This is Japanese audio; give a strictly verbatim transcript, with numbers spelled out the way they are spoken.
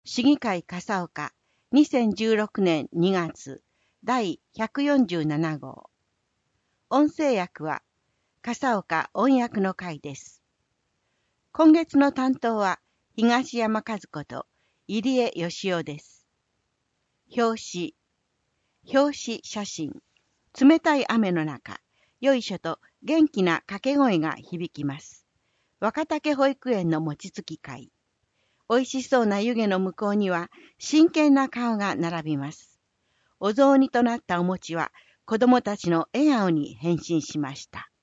市議会笠岡にせんじゅうろくねんにがつだいひゃくよんじゅうななごう。音声訳は笠岡音訳の会です。今月の担当は東山和子と入江義雄です。表紙。表紙写真。冷たい雨の中、よいしょと元気な掛け声が響きます。若竹保育園の餅つき会。美味しそうな湯気の向こうには真剣な顔が並びます。お雑煮となったお餅は子供たちの笑顔に変身しました。